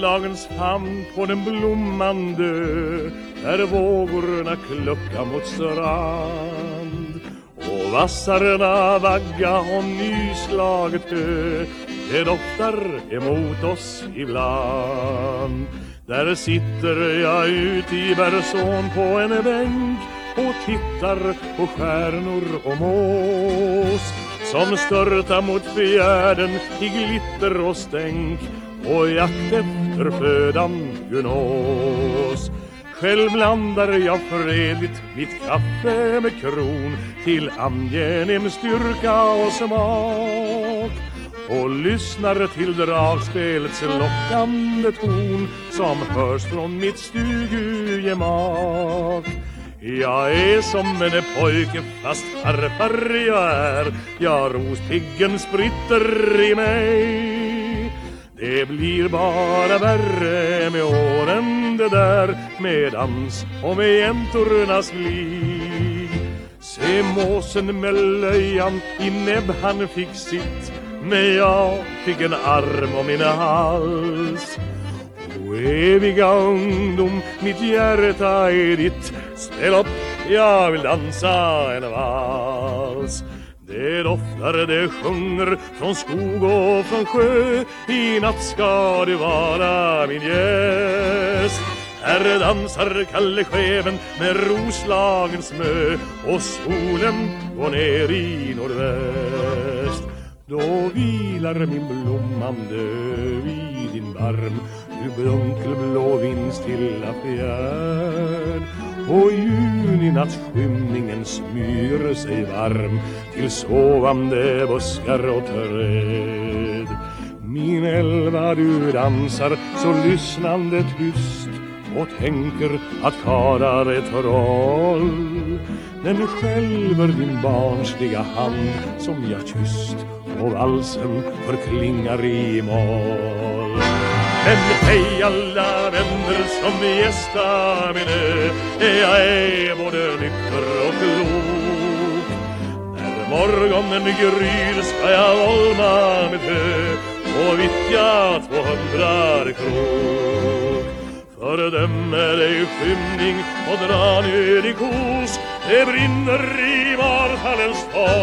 Roslagens famn på den blommande, där vågorna klucka mot strand. Och vassarna vagga och nyslaget hö, det doftar emot oss ibland. Där sitter jag ut i Bergsån på en bänk och tittar på stjärnor och mås som störtar mot fjärden i glitter och stänk och jakt efter födan gunås. Själv blandar jag fredligt mitt kaffe med kron till angenäm styrka och smak och lyssnar till dragspelets lockande ton som hörs från mitt stugugemak. Jag är som en pojke fast farfar jag är, ja, rospiggen spritter i mig. Det blir bara värre med åren det där, med dans och med jäntornas liv. Se måsen med löjan i näbb han fick sitt, men jag fick en arm om min hals. O eviga ungdom, mitt hjärta är ditt, ställ upp, jag vill dansa en vals. Det doftar, det sjunger från skog och från sjö, i natt ska du vara min gäst. Här dansar Kalle Scheven med Roslagens mö och solen går ner i nordväst. Då vilar min blommande vid din barm, du dunkelblå vindstilla fjärd. Och juninattsskymningen smyr sig varm till sovande buskar och träd. Min älva, du dansar så lyssnande tyst och tänker att karar är troll. Den skälver din barnsliga hand som jag kysst och valsen förklingar i moll. Men hej alla vänner som gästar min ö, jag är både nykter och klok. När morgonen gryr ska jag volma med hö och vittja 200 krok. Fördömer dig skymning och dra ner i kos, det brinner i Marfallens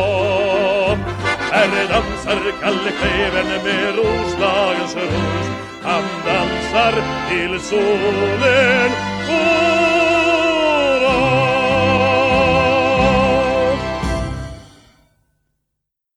stad. Här dansar Kalle Scheven med Roslagens ros, han dansar till solen.